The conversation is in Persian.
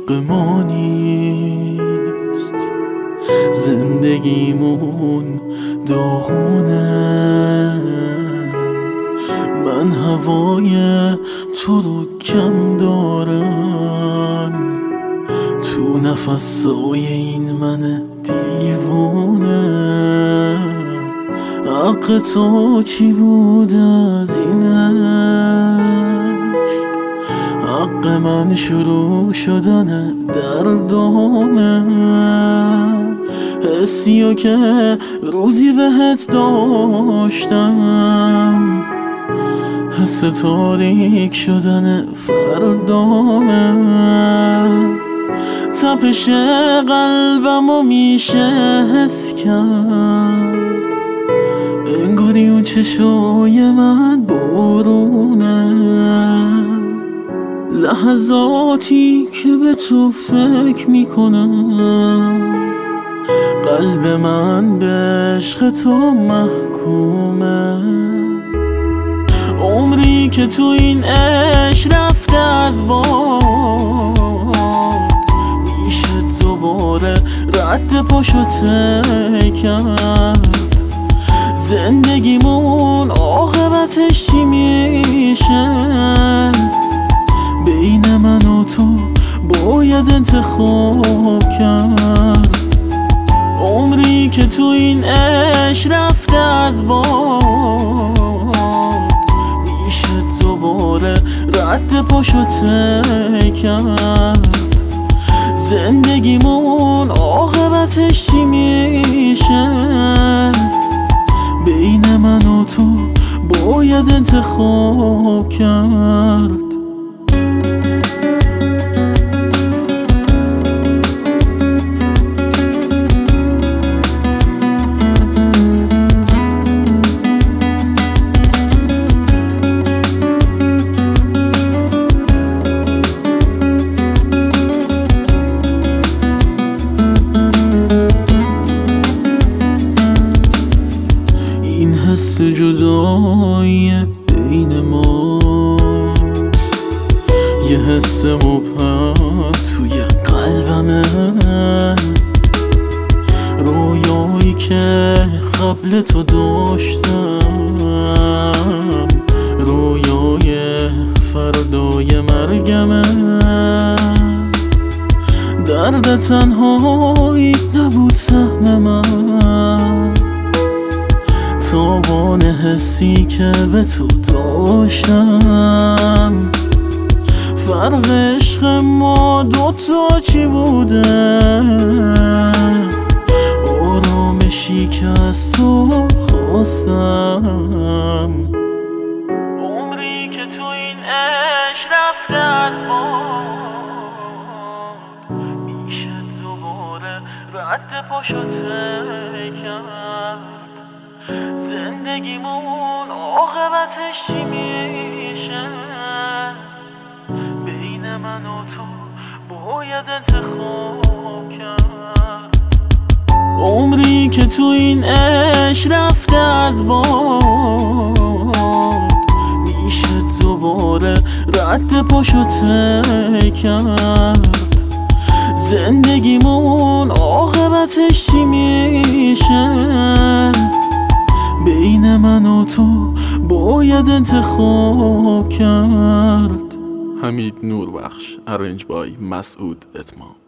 حق ما نیست. زندگیمون داغونه، من هوای تو رو کم دارم. تو نفسای این من دیوونه، حق تو چی بود از این عشق؟ حق من شروع شدن دردامه، حسیو که روزی بهت داشتم، حس تاریک شدن فردامه. تپش قلبمو میشه حس کرد، انگاری اون چشای من بارونه. لحظاتی که به تو فکر میکنم، قلب من به عشق تو محکومه. عمری که تو این عشق رفته از باد، میشه دوباره رد پاشو کرد. زندگیمون عاقبتش چی میشه؟ بین من و تو باید انتخاب کرد. عمری که تو این عشق رفته از باد، میشه دوباره رد پاشو کرد. زندگیمون عاقبتش چی میشه؟ بین من و تو باید انتخاب کرد. حس جدایی بین ما، یه حس مبهم توی قلبمه. رویایی که قبل تو داشتم، رویای فردای مرگمه. درد تنهایی نبود سهم من، تابان حسی که به تو داشتم. فرق عشق ما دوتا چی بوده؟ آرامشی که از تو خواستم. عمری که تو این عشق رفته از باد، میشه دوباره رد پاشو کرد. زندگیمون عاقبتش چی میشه؟ بین من و تو باید انتخاب کرد. عمری که تو این عشق رفته از باد، میشه دوباره رد پاشو کرد. زندگیمون عاقبتش چی میشه؟ بین من و تو باید انتخاب کرد. حمید نوربخش، ارنج بای مسعود اتمام.